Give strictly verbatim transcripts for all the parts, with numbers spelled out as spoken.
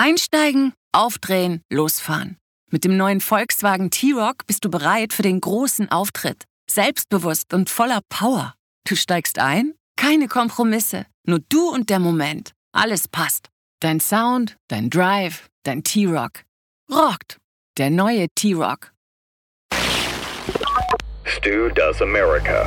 Einsteigen, aufdrehen, losfahren. Mit dem neuen Volkswagen T-Roc bist du bereit für den großen Auftritt. Selbstbewusst und voller Power. Du steigst ein? Keine Kompromisse. Nur du und der Moment. Alles passt. Dein Sound, dein Drive, dein T-Roc. Rockt. Der neue T-Roc. Stu Does America.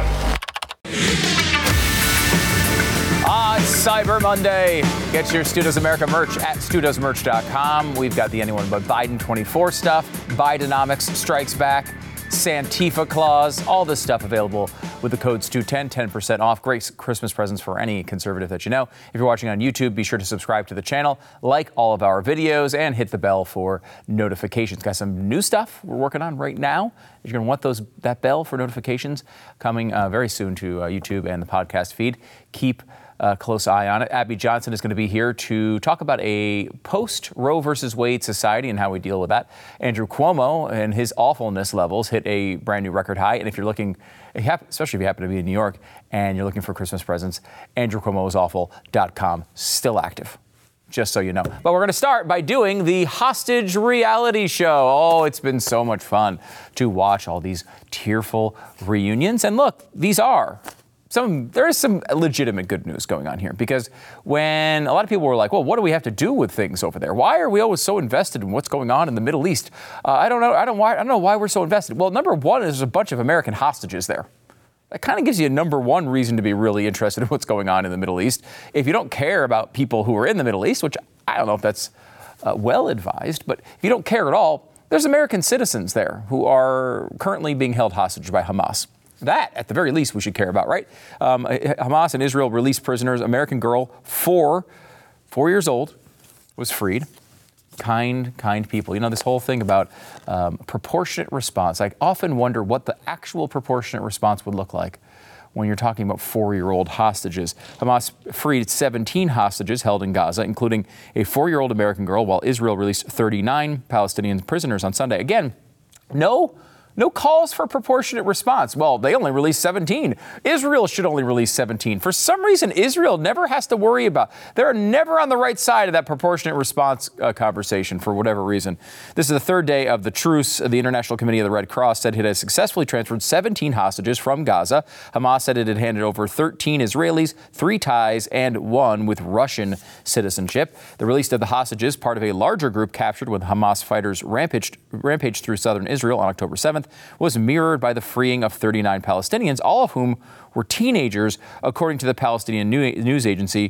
Ah, it's Cyber Monday. Get your Stu Does America merch at stu does merch dot com. We've got the Anyone But Biden twenty-four stuff, Bidenomics Strikes Back, Santifa Claus, all this stuff available with the code Stu ten, ten percent off. Great Christmas presents for any conservative that you know. If you're watching on YouTube, be sure to subscribe to the channel, like all of our videos, and hit the bell for notifications. Got some new stuff we're working on right now. You're going to want those that bell for notifications coming uh, very soon to uh, YouTube and the podcast feed. Keep a close eye on it. Abby Johnson is going to be here to talk about a post-Roe versus Wade society and how we deal with that. Andrew Cuomo and his awfulness levels hit a brand new record high. And if you're looking, especially if you happen to be in New York and you're looking for Christmas presents, andrew cuomo is awful dot com, still active. Just so you know. But we're going to start by doing the hostage reality show. Oh, it's been so much fun to watch all these tearful reunions. And look, these are some, there is some legitimate good news going on here, because when a lot of people were like, well, what do we have to do with things over there? Why are we always so invested in what's going on in the Middle East? Uh, I don't know. I don't, why, I don't know why we're so invested. Well, number one is there's a bunch of American hostages there. That kind of gives you a number one reason to be really interested in what's going on in the Middle East. If you don't care about people who are in the Middle East, which I don't know if that's uh, well advised, but if you don't care at all, there's American citizens there who are currently being held hostage by Hamas. That, at the very least, we should care about, right? Um, Hamas and Israel released prisoners. American girl, four, four years old, was freed. Kind, kind people. You know, this whole thing about um, proportionate response. I often wonder what the actual proportionate response would look like when you're talking about four-year-old hostages. Hamas freed seventeen hostages held in Gaza, including a four-year-old American girl, while Israel released thirty-nine Palestinian prisoners on Sunday. Again, no No calls for proportionate response. Well, they only released seventeen. Israel should only release seventeen. For some reason, Israel never has to worry about. They're never on the right side of that proportionate response uh, conversation for whatever reason. This is the third day of the truce. The International Committee of the Red Cross said it has successfully transferred seventeen hostages from Gaza. Hamas said it had handed over thirteen Israelis, three Thais, and one with Russian citizenship. The release of the hostages, part of a larger group captured when Hamas fighters rampaged, rampaged through southern Israel on October seventh, was mirrored by the freeing of thirty-nine Palestinians, all of whom were teenagers, according to the Palestinian news agency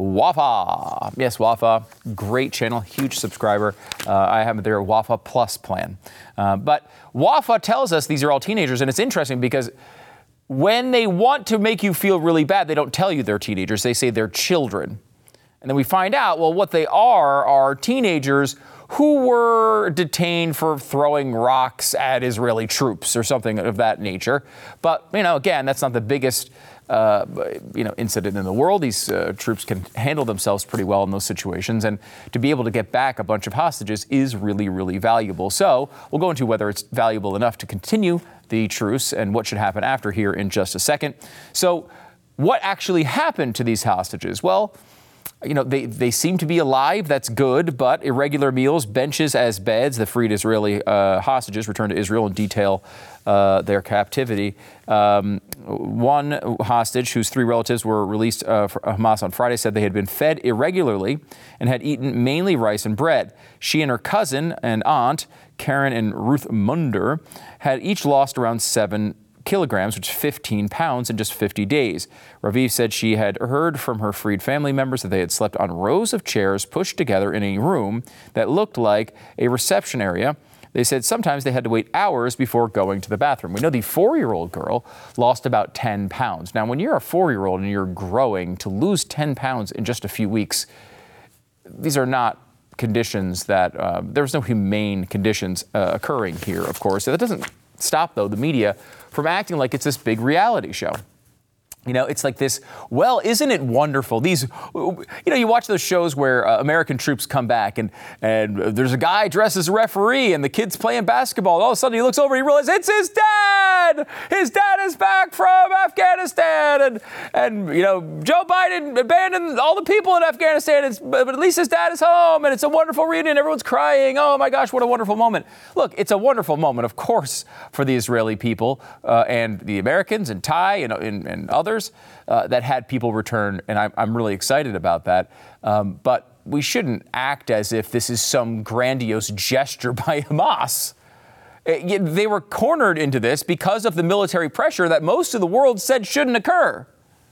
Wafa. Yes, Wafa, great channel, huge subscriber. Uh, I have their Wafa Plus plan. Uh, but Wafa tells us these are all teenagers, and it's interesting because when they want to make you feel really bad, they don't tell you they're teenagers. They say they're children. And then we find out, well, what they are are teenagers who were detained for throwing rocks at Israeli troops or something of that nature. But, you know, again, that's not the biggest, uh, you know, incident in the world. These uh, troops can handle themselves pretty well in those situations. And to be able to get back a bunch of hostages is really, really valuable. So we'll go into whether it's valuable enough to continue the truce and what should happen after here in just a second. So what actually happened to these hostages? Well, you know, they, they seem to be alive. That's good. But irregular meals, benches as beds. The freed Israeli uh, hostages returned to Israel and detail uh, their captivity. Um, one hostage, whose three relatives were released uh, for Hamas on Friday, said they had been fed irregularly and had eaten mainly rice and bread. She and her cousin and aunt, Karen and Ruth Munder, had each lost around seven kilograms, which is fifteen pounds, in just fifty days. Raviv said she had heard from her freed family members that they had slept on rows of chairs pushed together in a room that looked like a reception area. They said sometimes they had to wait hours before going to the bathroom. We know the four-year-old girl lost about ten pounds. Now, when you're a four-year-old and you're growing, to lose ten pounds in just a few weeks, these are not conditions that, uh, there's no humane conditions uh, occurring here, of course. That doesn't stop, though, the media from acting like it's this big reality show. You know, it's like this, well, isn't it wonderful? These, you know, you watch those shows where uh, American troops come back and, and there's a guy dressed as a referee and the kid's playing basketball. And all of a sudden he looks over and he realizes it's his dad. His dad is back from Afghanistan. And, and you know, Joe Biden abandoned all the people in Afghanistan, it's, but at least his dad is home. And it's a wonderful reunion. Everyone's crying. Oh, my gosh, what a wonderful moment. Look, it's a wonderful moment, of course, for the Israeli people uh, and the Americans and Ty and, and, and others. Uh, that had people return, and I'm, I'm really excited about that. Um, but we shouldn't act as if this is some grandiose gesture by Hamas. It, they were cornered into this because of the military pressure that most of the world said shouldn't occur.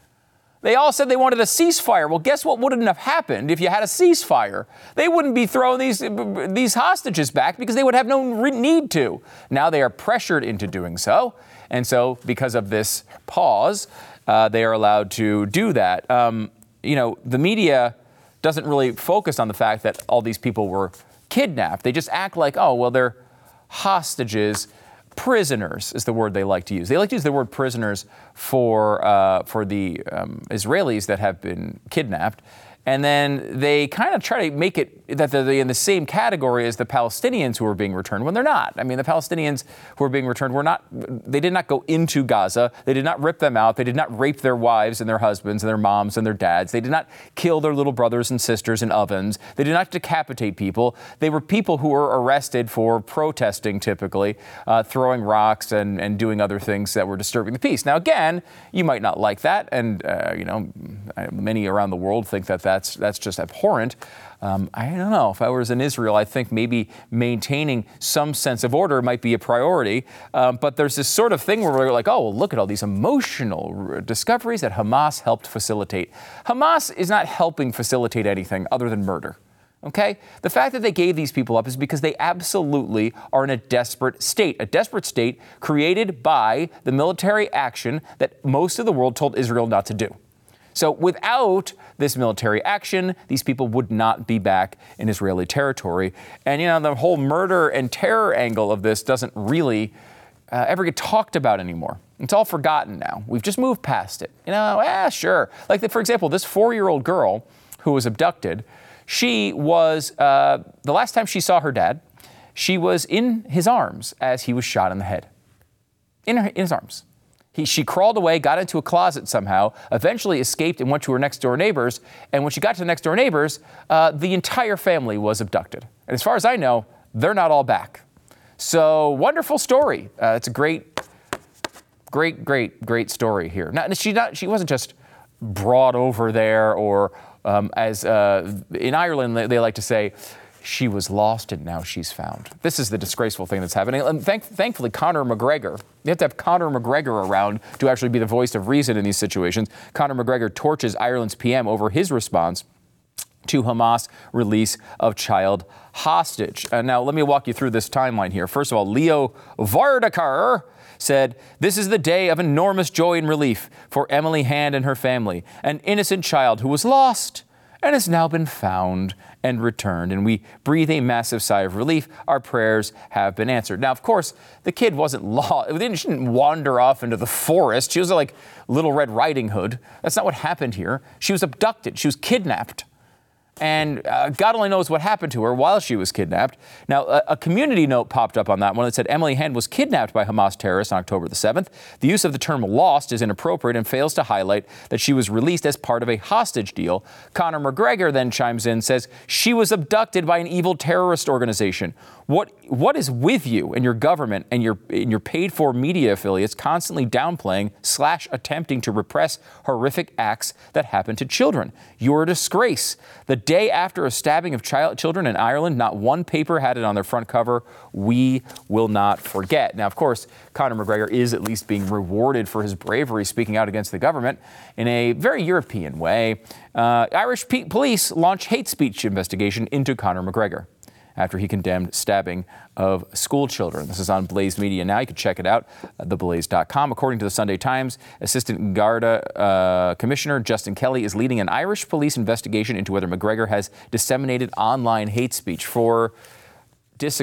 They all said they wanted a ceasefire. Well, guess what wouldn't have happened if you had a ceasefire? They wouldn't be throwing these, these hostages back because they would have no re- need to. Now they are pressured into doing so. And so because of this pause, Uh, they are allowed to do that. Um, you know, the media doesn't really focus on the fact that all these people were kidnapped. They just act like, oh, well, they're hostages. Prisoners is the word they like to use. They like to use the word prisoners for, uh, for the um, Israelis that have been kidnapped. And then they kind of try to make it that they're in the same category as the Palestinians who are being returned when they're not. I mean, the Palestinians who are being returned were not, they did not go into Gaza. They did not rip them out. They did not rape their wives and their husbands and their moms and their dads. They did not kill their little brothers and sisters in ovens. They did not decapitate people. They were people who were arrested for protesting, typically, uh, throwing rocks and, and doing other things that were disturbing the peace. Now, again, you might not like that. And, uh, you know, many around the world think that that That's, that's just abhorrent. Um, I don't know. If I was in Israel, I think maybe maintaining some sense of order might be a priority. Um, but there's this sort of thing where we're like, oh, well, look at all these emotional discoveries that Hamas helped facilitate. Hamas is not helping facilitate anything other than murder. Okay? The fact that they gave these people up is because they absolutely are in a desperate state, a desperate state created by the military action that most of the world told Israel not to do. So without this military action, these people would not be back in Israeli territory. And, you know, the whole murder and terror angle of this doesn't really uh, ever get talked about anymore. It's all forgotten now. We've just moved past it. You know, ah, sure. Like, the, for example, this four-year-old girl who was abducted, she was, uh, the last time she saw her dad, she was in his arms as he was shot in the head. In, her, in his arms. He, she crawled away, got into a closet somehow, eventually escaped and went to her next-door neighbors. And when she got to the next-door neighbors, uh, the entire family was abducted. And as far as I know, they're not all back. So, wonderful story. Uh, it's a great, great, great, great story here. Not, she, not, she wasn't just brought over there or, um, as uh, in Ireland, they, they like to say, she was lost and now she's found. This is the disgraceful thing that's happening. And thank, thankfully, Conor McGregor, you have to have Conor McGregor around to actually be the voice of reason in these situations. Conor McGregor torches Ireland's P M over his response to Hamas release of child hostage. Uh, now, let me walk you through this timeline here. First of all, Leo Varadkar said, "This is the day of enormous joy and relief for Emily Hand and her family, an innocent child who was lost and has now been found and returned. And we breathe a massive sigh of relief. Our prayers have been answered." Now, of course, the kid wasn't lost. She didn't wander off into the forest. She was like Little Red Riding Hood. That's not what happened here. She was abducted. She was kidnapped. And uh, God only knows what happened to her while she was kidnapped. Now, a, a community note popped up on that one that said Emily Hand was kidnapped by Hamas terrorists on October the seventh. The use of the term lost is inappropriate and fails to highlight that she was released as part of a hostage deal. Conor McGregor then chimes in, says she was abducted by an evil terrorist organization. What what is with you and your government and your and your paid-for media affiliates constantly downplaying slash attempting to repress horrific acts that happen to children? You're a disgrace. The day after a stabbing of child children in Ireland, not one paper had it on their front cover. We will not forget. Now, of course, Conor McGregor is at least being rewarded for his bravery speaking out against the government in a very European way. Uh, Irish P- police launch hate speech investigation into Conor McGregor after he condemned stabbing of school children. This is on Blaze Media now. You can check it out at the blaze dot com. According to the Sunday Times, Assistant Garda uh, Commissioner Justin Kelly is leading an Irish police investigation into whether McGregor has disseminated online hate speech for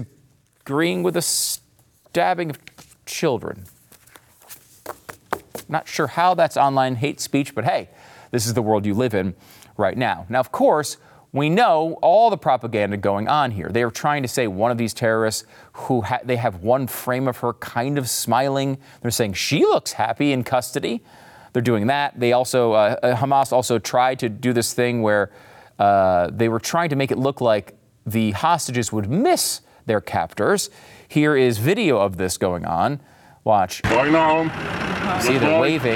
disagreeing with the stabbing of children. Not sure how that's online hate speech, but hey, this is the world you live in right now. Now, of course, we know all the propaganda going on here. They are trying to say one of these terrorists who ha- they have one frame of her kind of smiling. They're saying she looks happy in custody. They're doing that. They also, uh, Hamas also tried to do this thing where uh, they were trying to make it look like the hostages would miss their captors. Here is video of this going on. Watch. See, they're waving,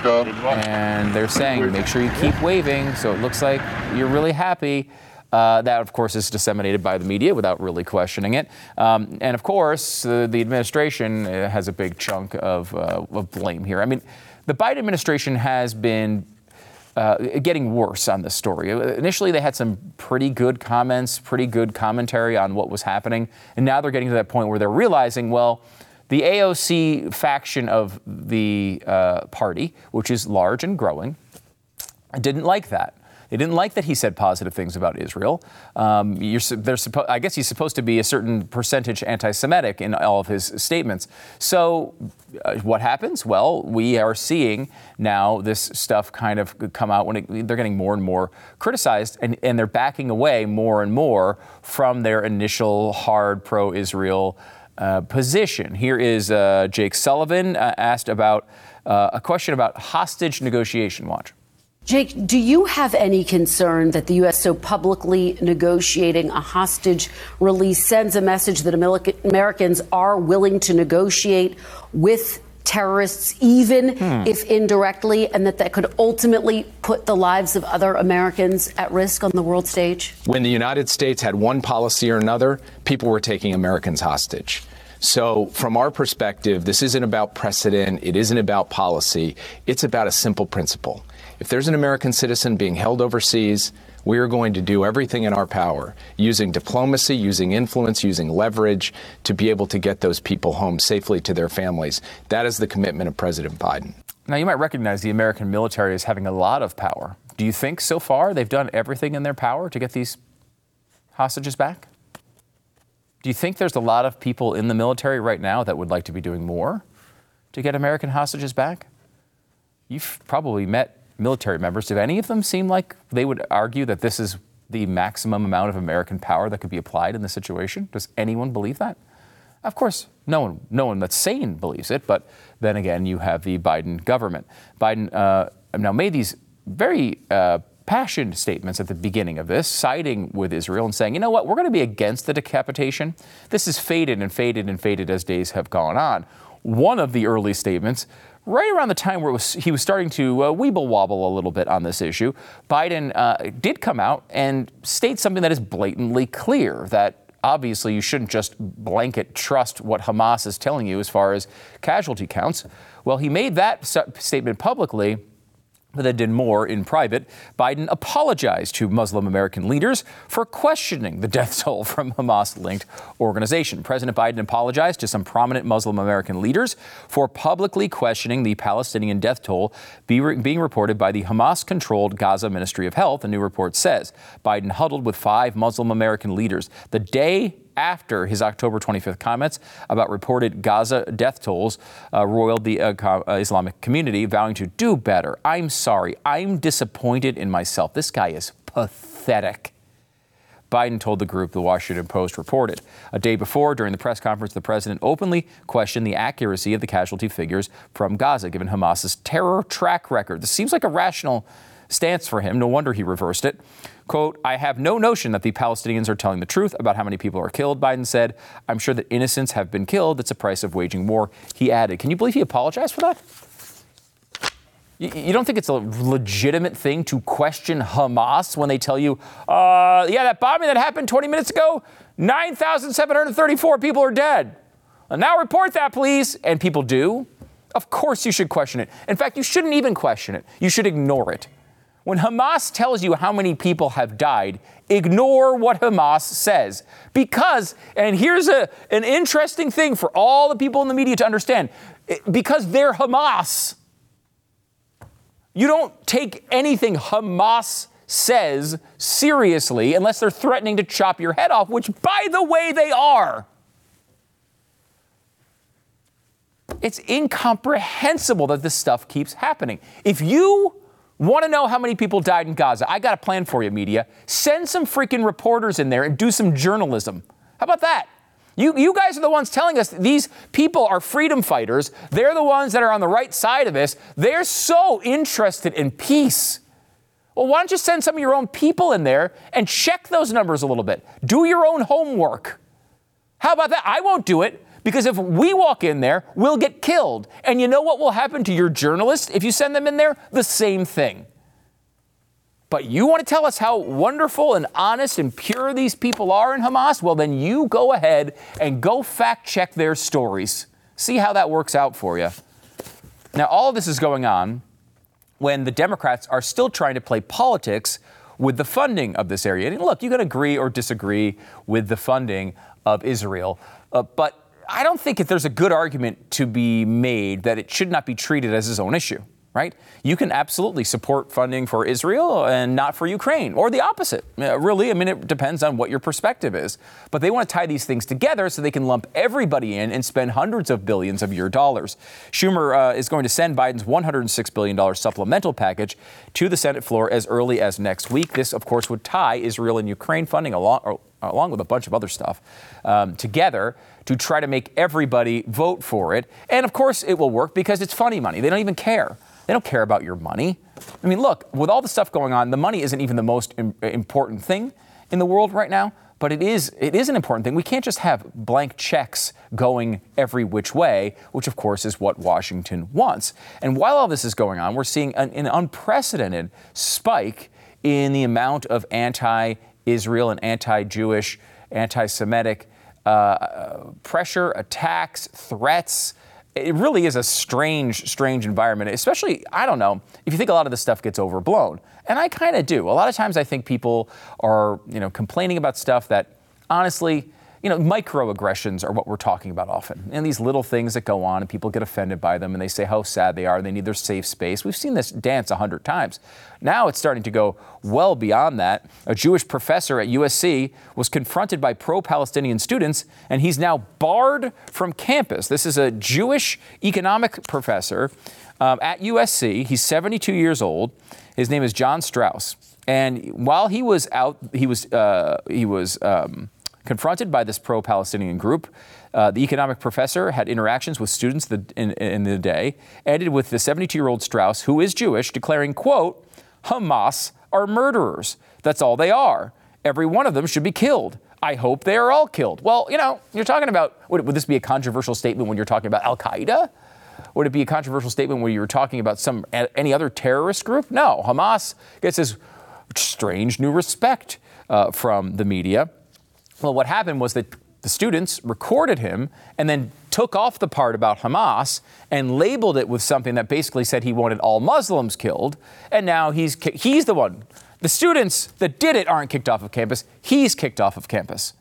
and they're saying, make sure you keep waving, so it looks like you're really happy. Uh, that, of course, is disseminated by the media without really questioning it. Um, and, of course, uh, the administration uh, has a big chunk of, uh, of blame here. I mean, the Biden administration has been uh, getting worse on this story. Initially, they had some pretty good comments, pretty good commentary on what was happening, and now they're getting to that point where they're realizing, well, the A O C faction of the uh, party, which is large and growing, didn't like that. They didn't like that he said positive things about Israel. Um, you're, they're suppo- I guess he's supposed to be a certain percentage anti-Semitic in all of his statements. So uh, what happens? Well, we are seeing now this stuff kind of come out when it, they're getting more and more criticized, and, and they're backing away more and more from their initial hard pro-Israel Uh, position. Here is uh, Jake Sullivan uh, asked about uh, a question about hostage negotiation. Watch. Jake, do you have any concern that the U S so publicly negotiating a hostage release sends a message that America- Americans are willing to negotiate with terrorists, even hmm. if indirectly, and that that could ultimately put the lives of other Americans at risk on the world stage? When the United States had one policy or another, people were taking Americans hostage. So from our perspective, this isn't about precedent. It isn't about policy. It's about a simple principle. If there's an American citizen being held overseas, we are going to do everything in our power, using diplomacy, using influence, using leverage, to be able to get those people home safely to their families. That is the commitment of President Biden. Now, you might recognize the American military as having a lot of power. Do you think so far they've done everything in their power to get these hostages back? Do you think there's a lot of people in the military right now that would like to be doing more to get American hostages back? You've probably met military members. Do any of them seem like they would argue that this is the maximum amount of American power that could be applied in this situation? Does anyone believe that? Of course, no one, no one that's sane believes it. But then again, you have the Biden government. Biden uh, now made these very uh, passionate statements at the beginning of this, siding with Israel and saying, you know what, we're going to be against the decapitation. This has faded and faded and faded as days have gone on. One of the early statements, right around the time where it was, he was starting to uh, weeble wobble a little bit on this issue, Biden uh, did come out and state something that is blatantly clear, that obviously you shouldn't just blanket trust what Hamas is telling you as far as casualty counts. Well, he made that statement publicly, but then did more in private. Biden apologized to Muslim American leaders for questioning the death toll from Hamas-linked organization. President Biden apologized to some prominent Muslim American leaders for publicly questioning the Palestinian death toll be re- being reported by the Hamas-controlled Gaza Ministry of Health, a new report says. Biden huddled with five Muslim American leaders the day after his October twenty-fifth comments about reported Gaza death tolls, uh, roiled the uh, uh, Islamic community, vowing to do better. I'm sorry. I'm disappointed in myself. This guy is pathetic. Biden told the group, the Washington Post reported. A day before, during the press conference, the president openly questioned the accuracy of the casualty figures from Gaza, given Hamas's terror track record. This seems like a rational stance for him. No wonder he reversed it. Quote, I have no notion that the Palestinians are telling the truth about how many people are killed, Biden said. I'm sure that innocents have been killed. It's a price of waging war, he added. Can you believe he apologized for that? You, you don't think it's a legitimate thing to question Hamas when they tell you, uh, yeah, that bombing that happened twenty minutes ago, nine thousand seven hundred thirty-four people are dead. Well, now report that, please. And people do. Of course you should question it. In fact, you shouldn't even question it. You should ignore it. When Hamas tells you how many people have died, ignore what Hamas says. Because, and here's a, an interesting thing for all the people in the media to understand, because they're Hamas. You don't take anything Hamas says seriously unless they're threatening to chop your head off, which, by the way, they are. It's incomprehensible that this stuff keeps happening. If you want to know how many people died in Gaza, I got a plan for you, media. Send some freaking reporters in there and do some journalism. How about that? You, you guys are the ones telling us these people are freedom fighters. They're the ones that are on the right side of this. They're so interested in peace. Well, why don't you send some of your own people in there and check those numbers a little bit? Do your own homework. How about that? I won't do it because if we walk in there, we'll get killed. And you know what will happen to your journalists if you send them in there? The same thing. But you want to tell us how wonderful and honest and pure these people are in Hamas? Well, then you go ahead and go fact check their stories. See how that works out for you. Now, all of this is going on when the Democrats are still trying to play politics with the funding of this area. And look, you can agree or disagree with the funding of Israel, uh, but I don't think if there's a good argument to be made that it should not be treated as its own issue. Right? You can absolutely support funding for Israel and not for Ukraine, or the opposite. Uh, really, I mean, it depends on what your perspective is. But they want to tie these things together so they can lump everybody in and spend hundreds of billions of your dollars. Schumer uh, is going to send Biden's one hundred six billion dollars supplemental package to the Senate floor as early as next week. This, of course, would tie Israel and Ukraine funding along, or, along with a bunch of other stuff um, together to try to make everybody vote for it. And, of course, it will work because it's funny money. They don't even care. They don't care about your money. I mean, look, with all the stuff going on, the money isn't even the most im- important thing in the world right now, but it is it is an important thing. We can't just have blank checks going every which way, which, of course, is what Washington wants. And while all this is going on, we're seeing an, an unprecedented spike in the amount of anti-Israel and anti-Jewish, anti-Semitic uh, pressure, attacks, threats. It really is a strange, strange environment, especially, I don't know, if you think a lot of this stuff gets overblown. And I kind of do. A lot of times I think people are, you know, complaining about stuff that, honestly, you know, microaggressions are what we're talking about often. And these little things that go on and people get offended by them and they say how sad they are and they need their safe space. We've seen this dance a hundred times. Now it's starting to go well beyond that. A Jewish professor at U S C was confronted by pro-Palestinian students and he's now barred from campus. This is a Jewish economic professor um, at U S C. He's seventy-two years old. His name is John Strauss. And while he was out, he was, uh, he was, um, confronted by this pro-Palestinian group. Uh, the economic professor had interactions with students the, in, in the day, ended with the seventy-two-year-old Strauss, who is Jewish, declaring, quote, Hamas are murderers. That's all they are. Every one of them should be killed. I hope they are all killed. Well, you know, you're talking about, would, would this be a controversial statement when you're talking about Al-Qaeda? Would it be a controversial statement when you're talking about some any other terrorist group? No, Hamas gets this strange new respect uh, from the media. Well, what happened was that the students recorded him and then took off the part about Hamas and labeled it with something that basically said he wanted all Muslims killed. And now he's he's the one. The students that did it aren't kicked off of campus. He's kicked off of campus.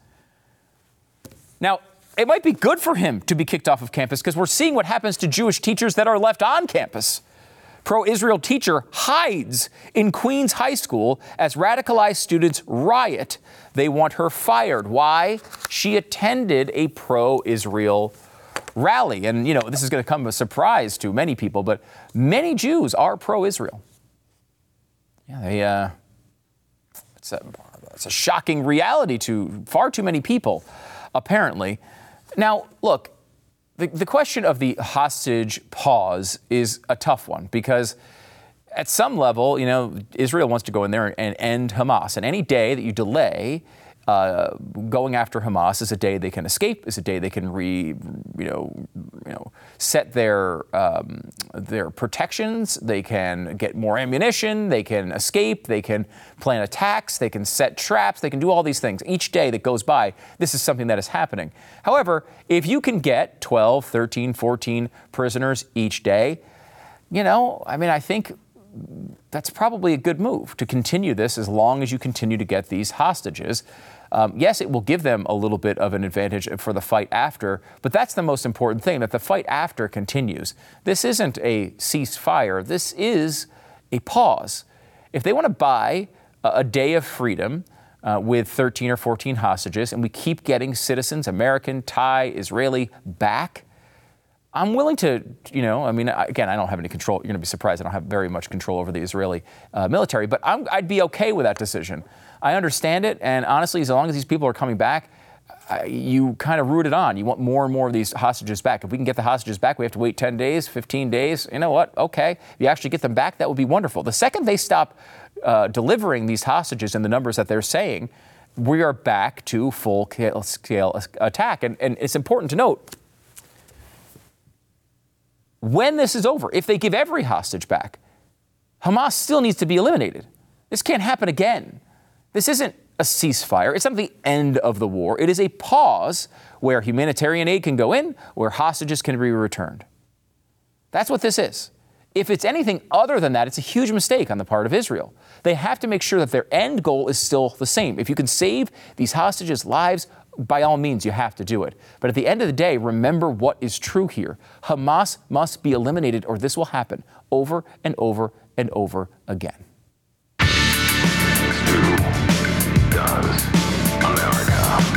Now, it might be good for him to be kicked off of campus because we're seeing what happens to Jewish teachers that are left on campus. Pro-Israel teacher hides in Queens High School as radicalized students riot. They want her fired. Why? She attended a pro-Israel rally. And, you know, this is going to come as a surprise to many people, but many Jews are pro-Israel. Yeah, they, uh, it's a, it's a shocking reality to far too many people, apparently. Now, look, The, the question of the hostage pause is a tough one because at some level, you know, Israel wants to go in there and end Hamas. And any day that you delay uh, going after Hamas is a day they can escape, is a day they can re, you know, you know, set their um, their protections. They can get more ammunition. They can escape. They can plan attacks. They can set traps. They can do all these things. Each day that goes by, this is something that is happening. However, if you can get twelve, thirteen, fourteen prisoners each day, you know, I mean, I think that's probably a good move to continue this as long as you continue to get these hostages. Um, yes, it will give them a little bit of an advantage for the fight after, but that's the most important thing, that the fight after continues. This isn't a ceasefire. This is a pause. If they want to buy a, a day of freedom uh, with thirteen or fourteen hostages and we keep getting citizens, American, Thai, Israeli, back, I'm willing to, you know, I mean, again, I don't have any control. You're going to be surprised. I don't have very much control over the Israeli uh, military, but I'm, I'd be okay with that decision. I understand it. And honestly, as long as these people are coming back, uh, you kind of root it on. You want more and more of these hostages back. If we can get the hostages back, we have to wait ten days, fifteen days. You know what? Okay. If you actually get them back, that would be wonderful. The second they stop uh, delivering these hostages in the numbers that they're saying, we are back to full-scale attack. And, and it's important to note, when this is over, if they give every hostage back, Hamas still needs to be eliminated. This can't happen again. This isn't a ceasefire. It's not the end of the war. It is a pause where humanitarian aid can go in, where hostages can be returned. That's what this is. If it's anything other than that, it's a huge mistake on the part of Israel. They have to make sure that their end goal is still the same. If you can save these hostages' lives, by all means, you have to do it. But at the end of the day, remember what is true here. Hamas must be eliminated, or this will happen over and over and over again. Stu does America.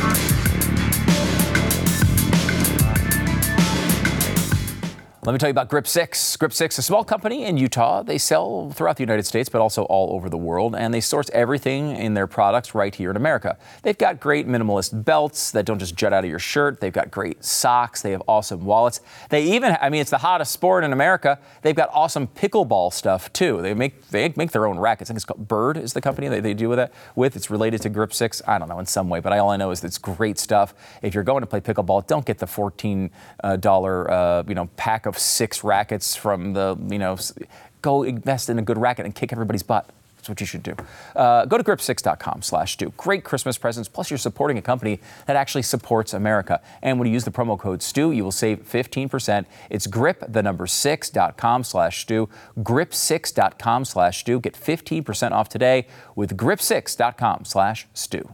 Let me tell you about Grip six. Grip six, a small company in Utah. They sell throughout the United States, but also all over the world, and they source everything in their products right here in America. They've got great minimalist belts that don't just jut out of your shirt. They've got great socks. They have awesome wallets. They even, I mean, it's the hottest sport in America. They've got awesome pickleball stuff, too. They make they make their own rackets. I think it's called Bird is the company that they do with that with. It's related to Grip six. I don't know, in some way, but all I know is it's great stuff. If you're going to play pickleball, don't get the fourteen dollars uh, you know, pack of six rackets from the, you know, go invest in a good racket and kick everybody's butt. That's what you should do. Uh, go to grip six dot com slash Stu. Great Christmas presents, plus you're supporting a company that actually supports America. And when you use the promo code Stu, you will save fifteen percent. It's grip, the number six dot com slash Stu. grip six dot com slash Stu. Get fifteen percent off today with grip six dot com slash Stu.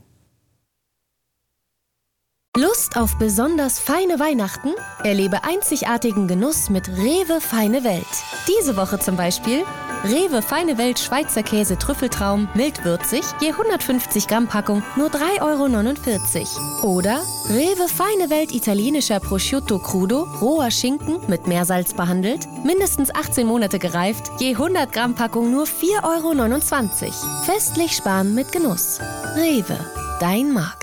Lust auf besonders feine Weihnachten? Erlebe einzigartigen Genuss mit Rewe Feine Welt. Diese Woche zum Beispiel Rewe Feine Welt Schweizer Käse Trüffeltraum mildwürzig, je hundertfünfzig Gramm Packung nur drei Euro neunundvierzig. Oder Rewe Feine Welt italienischer Prosciutto Crudo, roher Schinken mit Meersalz behandelt, mindestens achtzehn Monate gereift, je hundert Gramm Packung nur vier Euro neunundzwanzig. Festlich sparen mit Genuss. Rewe, dein Markt.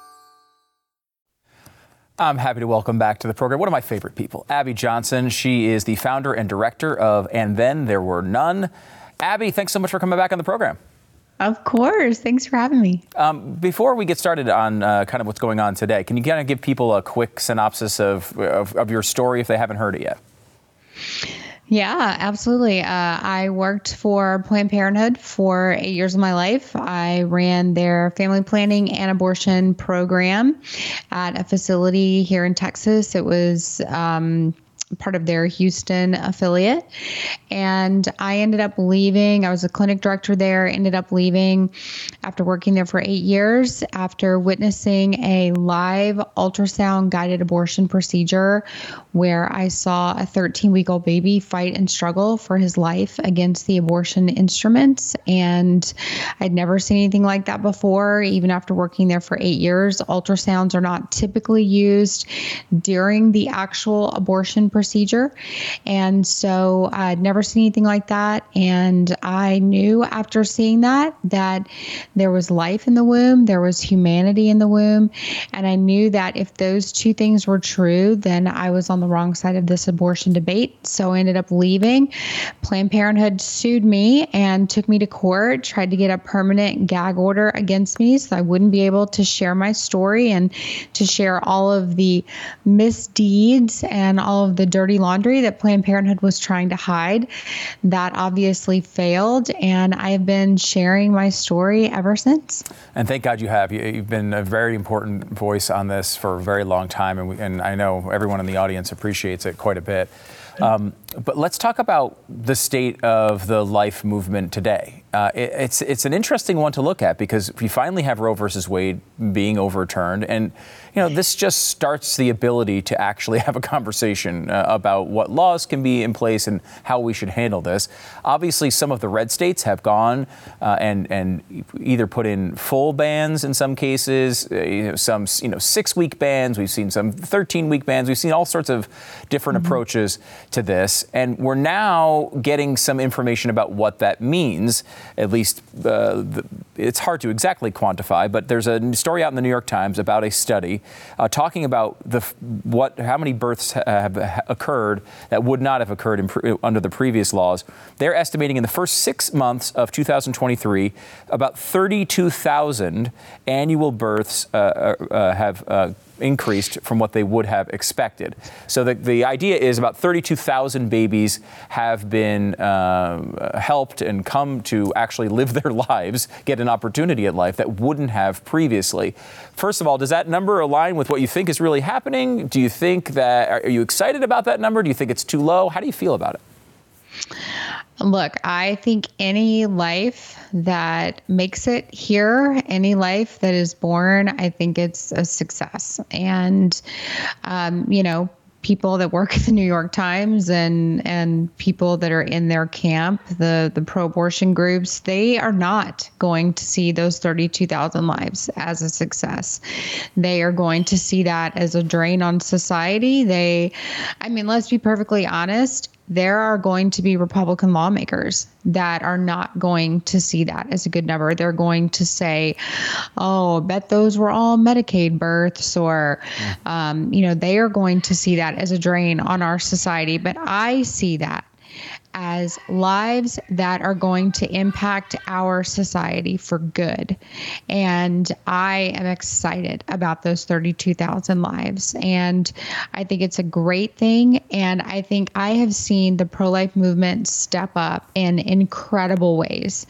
I'm happy to welcome back to the program one of my favorite people, Abby Johnson. She is the founder and director of And Then There Were None. Abby, thanks so much for coming back on the program. Of course. Thanks for having me. Um, before we get started on uh, kind of what's going on today, can you kind of give people a quick synopsis of, of, of your story if they haven't heard it yet? Yeah, absolutely. Uh, I worked for Planned Parenthood for eight years of my life. I ran their family planning and abortion program at a facility here in Texas. It was um, part of their Houston affiliate. And I ended up leaving. I was a clinic director there, ended up leaving after working there for eight years after witnessing a live ultrasound guided abortion procedure where I saw a thirteen-week-old baby fight and struggle for his life against the abortion instruments. And I'd never seen anything like that before, even after working there for eight years. Ultrasounds are not typically used during the actual abortion procedure. And so I'd never seen anything like that. And I knew after seeing that, that there was life in the womb, there was humanity in the womb. And I knew that if those two things were true, then I was on the wrong side of this abortion debate. So I ended up leaving. Planned Parenthood sued me and took me to court, tried to get a permanent gag order against me so I wouldn't be able to share my story and to share all of the misdeeds and all of the dirty laundry that Planned Parenthood was trying to hide. That obviously failed, and I've been sharing my story ever since. And thank God you have. You've been a very important voice on this for a very long time, and, we, and I know everyone in the audience appreciates it quite a bit. Um, but let's talk about the state of the life movement today. Uh, it, it's it's an interesting one to look at because we finally have Roe versus Wade being overturned, and you know this just starts the ability to actually have a conversation uh, about what laws can be in place and how we should handle this. Obviously, some of the red states have gone uh, and and either put in full bans in some cases, uh, you know, some you know six week bans. We've seen some thirteen week bans. We've seen all sorts of different mm-hmm. approaches to this, and we're now getting some information about what that means. At least uh, the, it's hard to exactly quantify, but there's a story out in the New York Times about a study uh, talking about the what how many births have occurred that would not have occurred in pre- under the previous laws. They're estimating in the first six months of two thousand twenty-three, about thirty-two thousand annual births uh, uh, have uh, increased from what they would have expected. So the, the idea is about thirty-two thousand babies have been uh, helped and come to actually live their lives, get an opportunity at life that wouldn't have previously. First of all, does that number align with what you think is really happening? Do you think that, are you excited about that number? Do you think it's too low? How do you feel about it? Look, I think any life that makes it here, any life that is born, I think it's a success. And, um, you know, people that work at the New York Times and and people that are in their camp, the, the pro-abortion groups, they are not going to see those thirty-two thousand lives as a success. They are going to see that as a drain on society. They, I mean, let's be perfectly honest. There are going to be Republican lawmakers that are not going to see that as a good number. They're going to say, oh, I bet those were all Medicaid births, or, um, you know, they are going to see that as a drain on our society. But I see that as lives that are going to impact our society for good. And I am excited about those thirty-two thousand lives. And I think it's a great thing. And I think I have seen the pro-life movement step up in incredible ways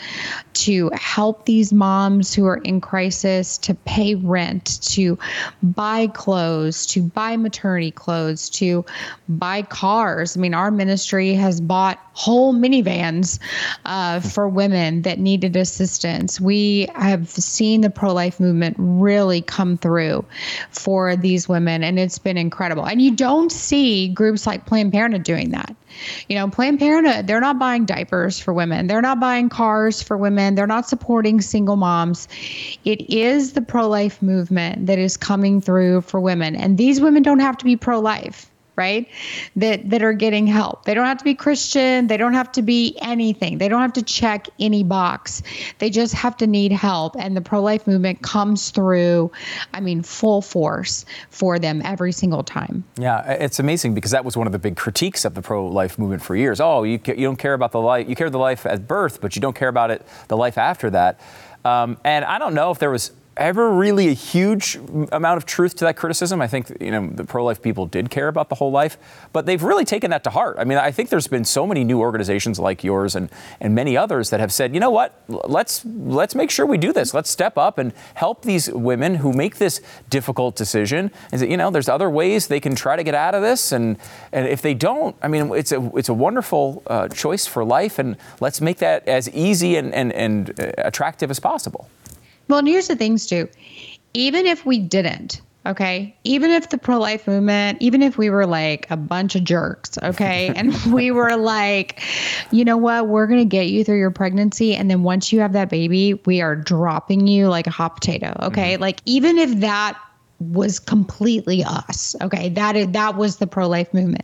to help these moms who are in crisis, to pay rent, to buy clothes, to buy maternity clothes, to buy cars. I mean, our ministry has bought whole minivans uh, for women that needed assistance. We have seen the pro-life movement really come through for these women, and it's been incredible. And you don't see groups like Planned Parenthood doing that. You know, Planned Parenthood, they're not buying diapers for women. They're not buying cars for women. They're not supporting single moms. It is the pro-life movement that is coming through for women. And these women don't have to be pro-life. Right? That that are getting help. They don't have to be Christian. They don't have to be anything. They don't have to check any box. They just have to need help. And the pro-life movement comes through, I mean, full force for them every single time. Yeah, it's amazing because that was one of the big critiques of the pro-life movement for years. Oh, you you don't care about the life. You care the life at birth, but you don't care about it, the life after that. Um, and I don't know if there was ever really a huge amount of truth to that criticism. I think, you know, the pro-life people did care about the whole life, but they've really taken that to heart. I mean, I think there's been so many new organizations like yours and, and many others that have said, you know what, let's let's make sure we do this. Let's step up and help these women who make this difficult decision. And that, you know, there's other ways they can try to get out of this. And, and if they don't, I mean, it's a it's a wonderful uh, choice for life. And let's make that as easy and, and, and attractive as possible. Well, and here's the thing, Stu. Even if we didn't, okay, even if the pro-life movement, even if we were like a bunch of jerks, okay, and we were like, you know what, we're going to get you through your pregnancy, and then once you have that baby, we are dropping you like a hot potato, okay? Mm-hmm. Like, even if that was completely us, okay, that is, that was the pro-life movement,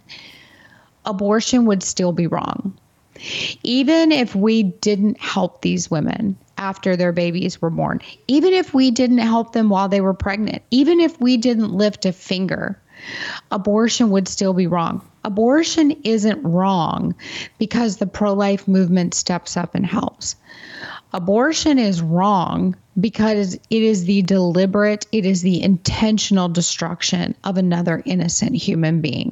abortion would still be wrong. Even if we didn't help these women after their babies were born, even if we didn't help them while they were pregnant, even if we didn't lift a finger, abortion would still be wrong. Abortion isn't wrong because the pro-life movement steps up and helps. Abortion is wrong because it is the deliberate, it is the intentional destruction of another innocent human being.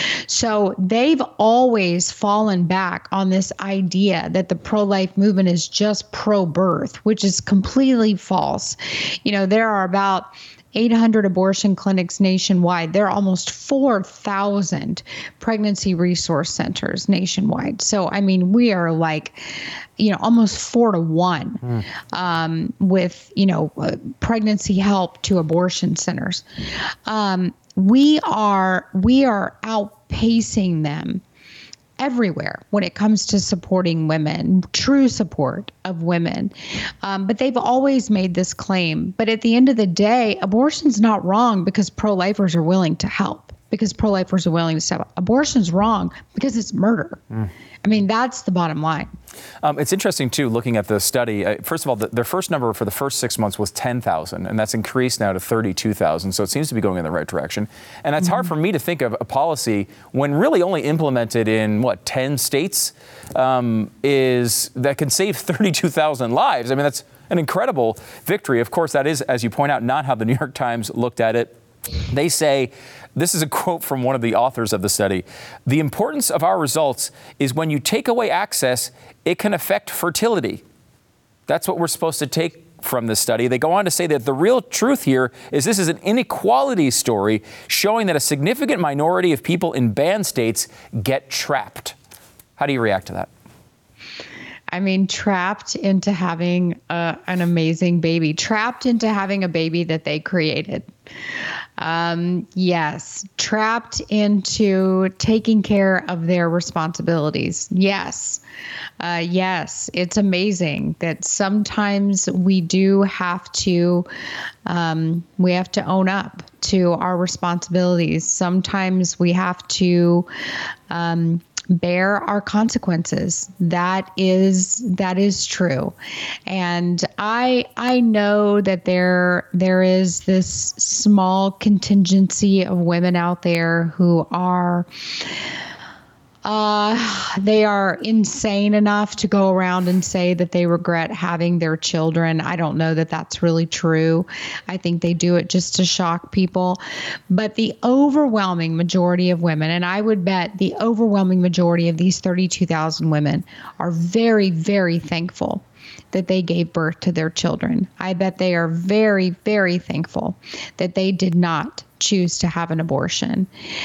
So they've always fallen back on this idea that the pro-life movement is just pro-birth, which is completely false. You know, there are about eight hundred abortion clinics nationwide. There are almost four thousand pregnancy resource centers nationwide. So, I mean, we are like, you know, almost four to one mm. um, with, you know, uh, pregnancy help to abortion centers. Um, we are we are outpacing them everywhere when it comes to supporting women, true support of women. Um, but they've always made this claim. But at the end of the day, abortion's not wrong because pro-lifers are willing to help, because pro-lifers are willing to step up. Abortion's wrong because it's murder. Mm. I mean, that's the bottom line. Um, it's interesting, too, looking at the study. Uh, first of all, the, their first number for the first six months was ten thousand, and that's increased now to thirty-two thousand. So it seems to be going in the right direction. And it's mm-hmm. hard for me to think of a policy when really only implemented in, what, ten states, um, is that can save thirty-two thousand lives. I mean, that's an incredible victory. Of course, that is, as you point out, not how the New York Times looked at it. They say, this is a quote from one of the authors of the study, "The importance of our results is when you take away access, it can affect fertility." That's what we're supposed to take from this study. They go on to say that the real truth here is this is an inequality story showing that a significant minority of people in banned states get trapped. How do you react to that? I mean, trapped into having a, an amazing baby, trapped into having a baby that they created. Um, yes, trapped into taking care of their responsibilities. Yes. Uh, yes, it's amazing that sometimes we do have to, um, we have to own up to our responsibilities. Sometimes we have to, um, bear our consequences. That is that is true. And I I know that there there is this small contingency of women out there who are Uh, they are insane enough to go around and say that they regret having their children. I don't know that that's really true. I think they do it just to shock people. But the overwhelming majority of women, and I would bet the overwhelming majority of these thirty-two thousand women are very, very thankful that they gave birth to their children. I bet they are very, very thankful that they did not choose to have an abortion.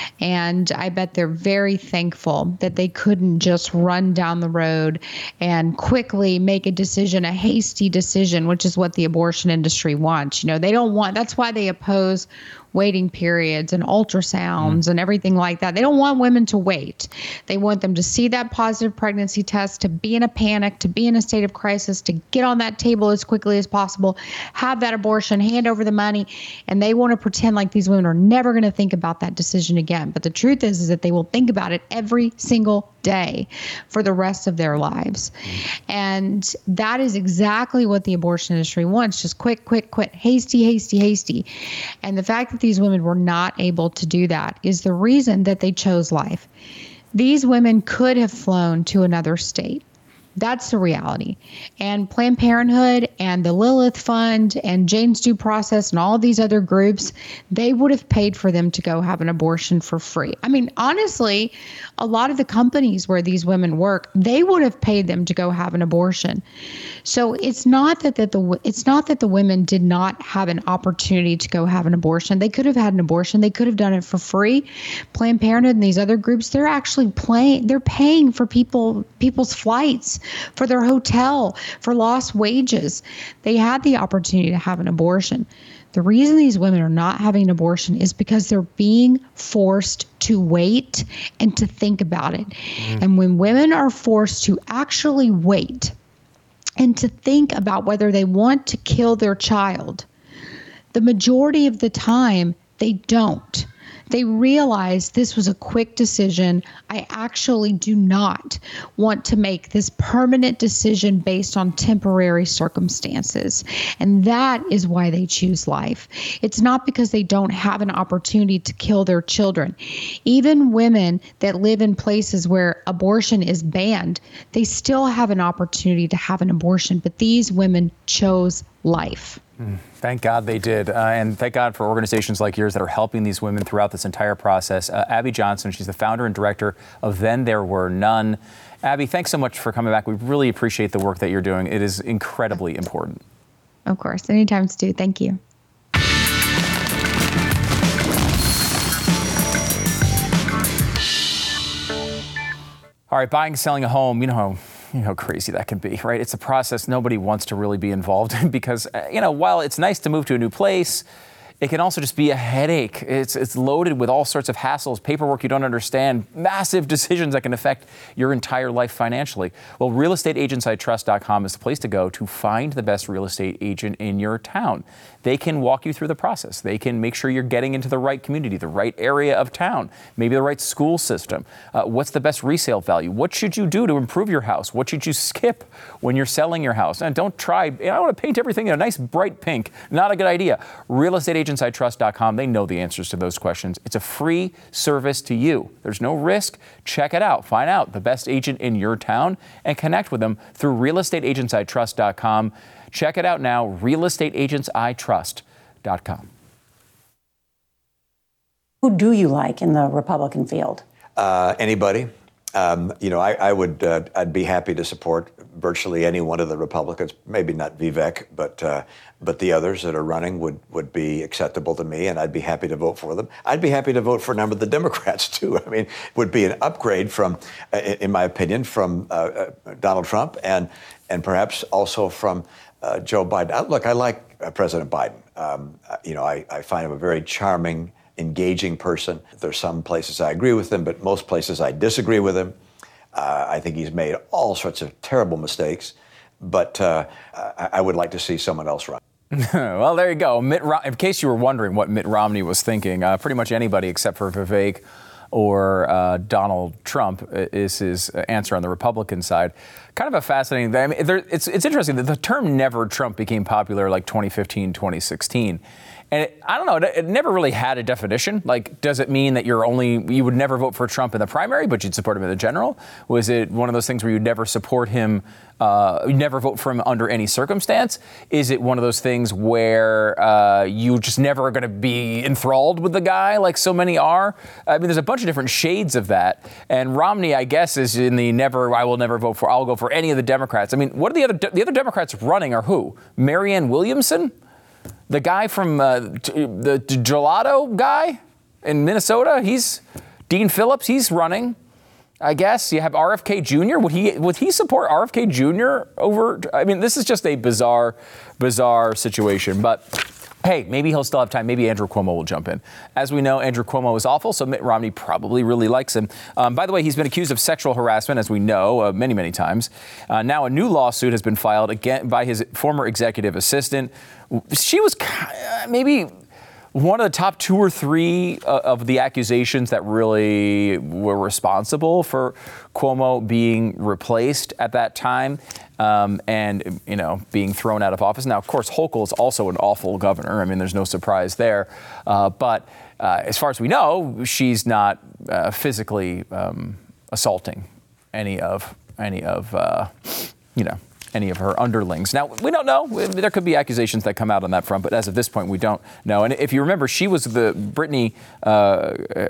And I bet they're very thankful that they couldn't just run down the road and quickly make a decision, a hasty decision, which is what the abortion industry wants. You know, they don't want, that's why they oppose waiting periods and ultrasounds mm. and everything like that. They don't want women to wait. They want them to see that positive pregnancy test, to be in a panic, to be in a state of crisis, to get on that table as quickly as possible, have that abortion, hand over the money, and they want to pretend like these women are never going to think about that decision again. But the truth is, is that they will think about it every single day for the rest of their lives. Mm. And that is exactly what the abortion industry wants. Just quick, quick, quick, hasty, hasty, hasty. And the fact that these women were not able to do that is the reason that they chose life. These women could have flown to another state. That's the reality. And Planned Parenthood and the Lilith Fund and Jane's Due Process and all these other groups, they would have paid for them to go have an abortion for free. I mean, honestly, a lot of the companies where these women work, they would have paid them to go have an abortion. So it's not that, that the it's not that the women did not have an opportunity to go have an abortion. They could have had an abortion. They could have done it for free. Planned Parenthood and these other groups, they're actually paying, they're paying for people people's flights, for their hotel, for lost wages. They had the opportunity to have an abortion. The reason these women are not having an abortion is because they're being forced to wait and to think about it. Mm. And when women are forced to actually wait and to think about whether they want to kill their child, the majority of the time they don't. They realize this was a quick decision. I actually do not want to make this permanent decision based on temporary circumstances. And that is why they choose life. It's not because they don't have an opportunity to kill their children. Even women that live in places where abortion is banned, they still have an opportunity to have an abortion. But these women chose life. Mm, thank God they did. Uh, and thank God for organizations like yours that are helping these women throughout this entire process. Uh, Abby Johnson, she's the founder and director of Then There Were None. Abby, thanks so much for coming back. We really appreciate the work that you're doing. It is incredibly important. Of course. Anytime, Stu. Thank you. All right, buying, selling a home, you know how, you know how crazy that can be, right? It's a process nobody wants to really be involved in because, you know, while it's nice to move to a new place, it can also just be a headache. It's it's loaded with all sorts of hassles, paperwork you don't understand, massive decisions that can affect your entire life financially. Well, real estate agents I trust dot com is the place to go to find the best real estate agent in your town. They can walk you through the process. They can make sure you're getting into the right community, the right area of town, maybe the right school system. Uh, what's the best resale value? What should you do to improve your house? What should you skip when you're selling your house? And don't try, I want to paint everything in a nice bright pink. Not a good idea. real estate agents I trust dot com, they know the answers to those questions. It's a free service to you. There's no risk. Check it out. Find out the best agent in your town and connect with them through real estate agents I trust dot com. Check it out now, real estate agents I trust dot com. Who do you like in the Republican field? Uh, anybody. Um, you know, I, I would, uh, I'd be happy to support virtually any one of the Republicans. Maybe not Vivek, but uh, but the others that are running would would be acceptable to me, and I'd be happy to vote for them. I'd be happy to vote for a number of the Democrats too. I mean, it would be an upgrade from, uh, in my opinion, from uh, uh, Donald Trump and and perhaps also from uh, Joe Biden. Uh, look, I like uh, President Biden. Um, you know, I, I find him a very charming, engaging person. There's some places I agree with him, but most places I disagree with him. Uh, I think he's made all sorts of terrible mistakes, but uh, I, I would like to see someone else run. Well, there you go. Mitt Rom- in case you were wondering what Mitt Romney was thinking, uh, pretty much anybody except for Vivek or uh, Donald Trump is his answer on the Republican side. Kind of a fascinating thing. I mean, there, it's, it's interesting that the term never Trump became popular like twenty fifteen, twenty sixteen. And it, I don't know, it, it never really had a definition. Like, does it mean that you're only, you would never vote for Trump in the primary, but you'd support him in the general? Was it one of those things where you'd never support him, uh, you'd never vote for him under any circumstance? Is it one of those things where uh, you just never are going to be enthralled with the guy like so many are? I mean, there's a bunch of different shades of that. And Romney, I guess, is in the never, I will never vote for, I'll go for any of the Democrats. I mean, what are the other, the other Democrats running are who? Marianne Williamson? The guy from uh, the Gelato guy in Minnesota, he's Dean Phillips. He's running, I guess. You have R F K Junior Would he would he support R F K Junior over? I mean, this is just a bizarre, bizarre situation. But hey, maybe he'll still have time. Maybe Andrew Cuomo will jump in. As we know, Andrew Cuomo is awful, so Mitt Romney probably really likes him. Um, by the way, he's been accused of sexual harassment, as we know, uh, many, many times. Uh, now a new lawsuit has been filed again by his former executive assistant. She was maybe one of the top two or three uh, of the accusations that really were responsible for Cuomo being replaced at that time. Um, and, you know, being thrown out of office. Now, of course, Hochul is also an awful governor. I mean, there's no surprise there. Uh, but uh, as far as we know, she's not uh, physically um, assaulting any of, any of, uh, you know, any of her underlings. Now, we don't know. There could be accusations that come out on that front, but as of this point, we don't know. And if you remember, she was the Brittany uh,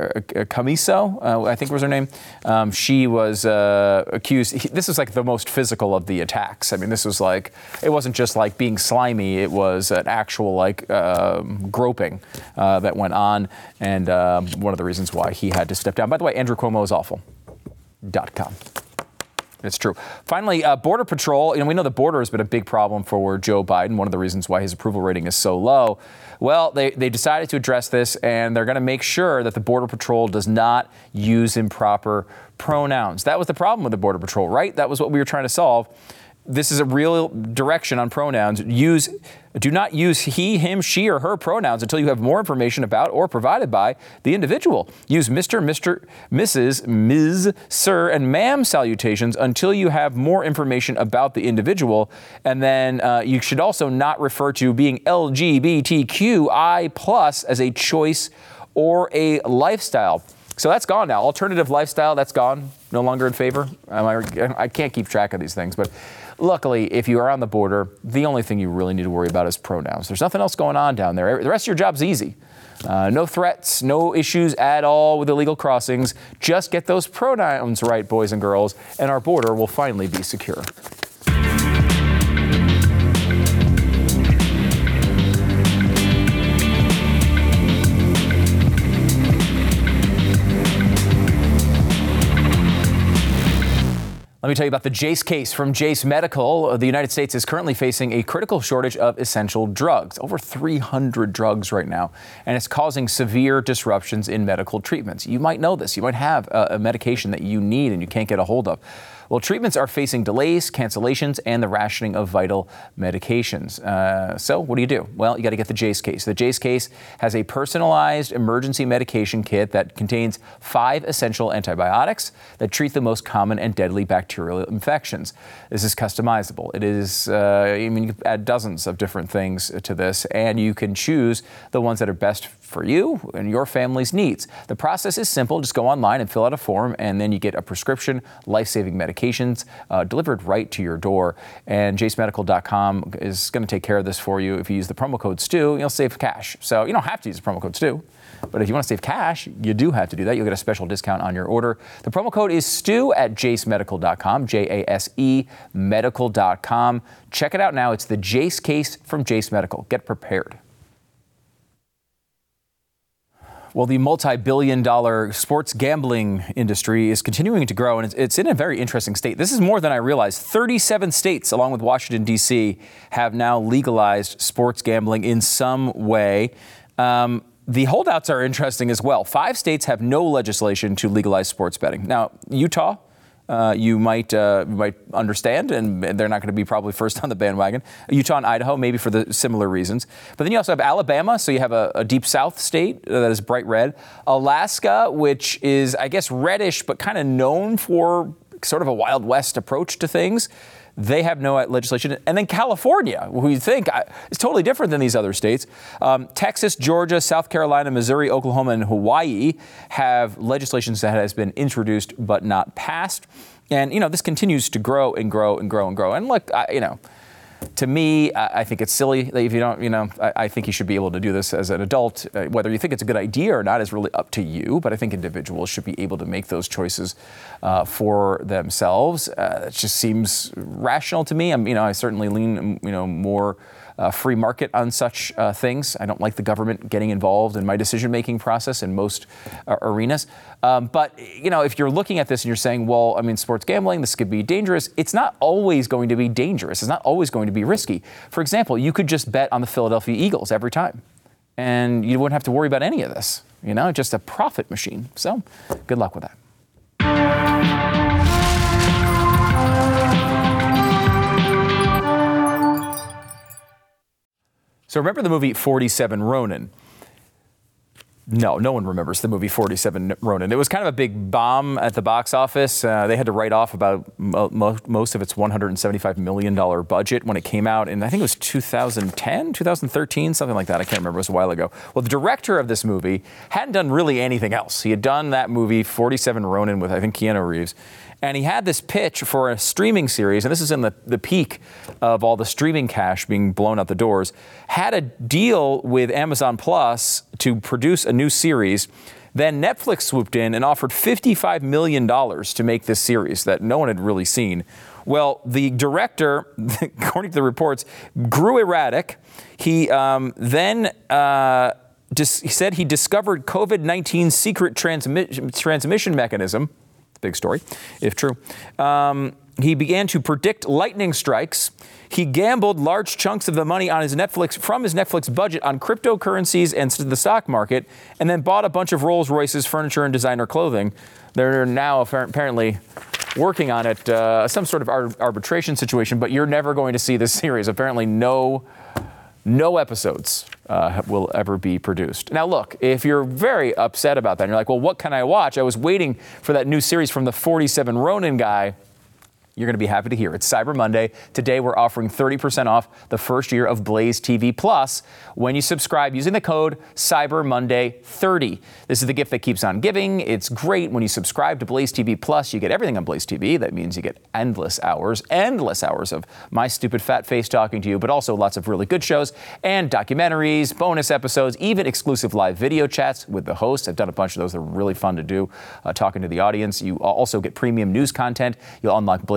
Camiso, uh, I think was her name. Um, she was uh, accused. He, this is like the most physical of the attacks. I mean, this was like, it wasn't just like being slimy. It was an actual like um, groping uh, that went on. And um, one of the reasons why he had to step down. By the way, Andrew Cuomo is awful. Dot com. It's true. Finally, uh, Border Patrol. You know, we know the border has been a big problem for Joe Biden. One of the reasons why his approval rating is so low. Well, they, they decided to address this, and they're going to make sure that the Border Patrol does not use improper pronouns. That was the problem with the Border Patrol, right? That was what we were trying to solve. This is a real direction on pronouns. Use, do not use he, him, she, or her pronouns until you have more information about or provided by the individual. Use Mister, Mister, Missus, Miz, Sir, and Ma'am salutations until you have more information about the individual. And then uh, you should also not refer to being L G B T Q I plus as a choice or a lifestyle. So that's gone now. Alternative lifestyle, that's gone. No longer in favor. Um, I, I can't keep track of these things, but luckily, if you are on the border, the only thing you really need to worry about is pronouns. There's nothing else going on down there. The rest of your job's easy. Uh, no threats, no issues at all with illegal crossings. Just get those pronouns right, boys and girls, and our border will finally be secure. Let me tell you about the Jase case from Jase Medical. The United States is currently facing a critical shortage of essential drugs, over three hundred drugs right now, and it's causing severe disruptions in medical treatments. You might know this. You might have a, a medication that you need and you can't get a hold of. Well, treatments are facing delays, cancellations, and the rationing of vital medications. Uh, so what do you do? Well, you got to get the Jase case. The Jase case has a personalized emergency medication kit that contains five essential antibiotics that treat the most common and deadly bacterial infections. This is customizable. It is, uh, I mean, you can add dozens of different things to this, and you can choose the ones that are best for you and your family's needs. The process is simple. Just go online and fill out a form, and then you get a prescription, life-saving medications uh, delivered right to your door. And jase medical dot com is going to take care of this for you. If you use the promo code STU, you'll save cash. So you don't have to use the promo code STU, but if you want to save cash, you do have to do that. You'll get a special discount on your order. The promo code is STU at jase medical dot com, J A S E medical dot com. Check it out now. It's the Jase case from Jase Medical. Get prepared. Well, the multi-billion dollar sports gambling industry is continuing to grow, and it's, it's in a very interesting state. This is more than I realized. thirty-seven states, along with Washington, D C, have now legalized sports gambling in some way. Um, the holdouts are interesting as well. Five states have no legislation to legalize sports betting. Now, Utah, Uh, you might uh, you might understand, and they're not going to be probably first on the bandwagon. Utah and Idaho, maybe for the similar reasons. But then you also have Alabama, so you have a, a deep south state that is bright red. Alaska, which is, I guess, reddish, but kind of known for sort of a Wild West approach to things. They have no legislation. And then California, who you think is totally different than these other states. Um, Texas, Georgia, South Carolina, Missouri, Oklahoma, and Hawaii have legislation that has been introduced but not passed. And, you know, this continues to grow and grow and grow and grow. And look, I, you know, to me, I, I think it's silly that if you don't, you know, I, I think you should be able to do this as an adult. Uh, whether you think it's a good idea or not is really up to you. But I think individuals should be able to make those choices uh, for themselves. Uh, it just seems rational to me. I'm, you know, I certainly lean, you know, more uh, free market on such uh, things. I don't like the government getting involved in my decision-making process in most uh, arenas. Um, but, you know, if you're looking at this and you're saying, well, I mean, sports gambling, this could be dangerous. It's not always going to be dangerous. It's not always going to be risky. For example, you could just bet on the Philadelphia Eagles every time, and you wouldn't have to worry about any of this. You know, just a profit machine. So good luck with that. So remember the movie forty-seven Ronin? No, no one remembers the movie forty-seven Ronin. It was kind of a big bomb at the box office. Uh, they had to write off about mo- most of its one hundred seventy-five million dollars budget when it came out. And I think it was two thousand ten, two thousand thirteen, something like that. I can't remember. It was a while ago. Well, the director of this movie hadn't done really anything else. He had done that movie forty-seven Ronin with, I think, Keanu Reeves. And he had this pitch for a streaming series, and this is in the, the peak of all the streaming cash being blown out the doors, had a deal with Amazon Plus to produce a new series. Then Netflix swooped in and offered fifty-five million dollars to make this series that no one had really seen. Well, the director, according to the reports, grew erratic. He um, then uh, dis- he said he discovered COVID nineteen secret transmi- transmission mechanism. Big story, if true. Um, he began to predict lightning strikes. He gambled large chunks of the money on his Netflix from his Netflix budget on cryptocurrencies and the stock market, and then bought a bunch of Rolls Royces, furniture, and designer clothing. They're now apparently working on it, uh, some sort of ar- arbitration situation, but you're never going to see this series. Apparently, no. No episodes uh, will ever be produced. Now, look, if you're very upset about that, and you're like, well, what can I watch? I was waiting for that new series from the forty-seven Ronin guy. You're going to be happy to hear. It's Cyber Monday. Today, we're offering thirty percent off the first year of Blaze T V Plus when you subscribe using the code Cyber Monday thirty. This is the gift that keeps on giving. It's great. When you subscribe to Blaze T V Plus, you get everything on Blaze T V. That means you get endless hours, endless hours of my stupid fat face talking to you, but also lots of really good shows and documentaries, bonus episodes, even exclusive live video chats with the hosts. I've done a bunch of those. They're really fun to do, uh, talking to the audience. You also get premium news content. You'll unlock Blaze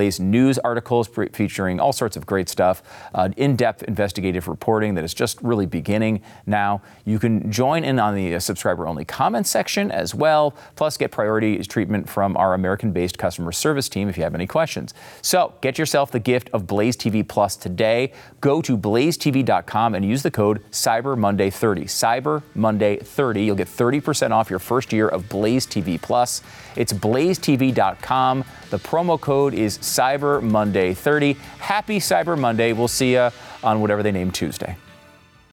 Blaze news articles pre- featuring all sorts of great stuff, uh, in-depth investigative reporting that is just really beginning now. You can join in on the uh, subscriber-only comment section as well, plus get priority treatment from our American-based customer service team if you have any questions. So get yourself the gift of Blaze T V Plus today. Go to blaze t v dot com and use the code Cyber Monday thirty. Cyber Monday thirty. You'll get thirty percent off your first year of Blaze T V Plus. It's blaze t v dot com. The promo code is Cyber Monday thirty. Happy Cyber Monday. We'll see you on whatever they name Tuesday.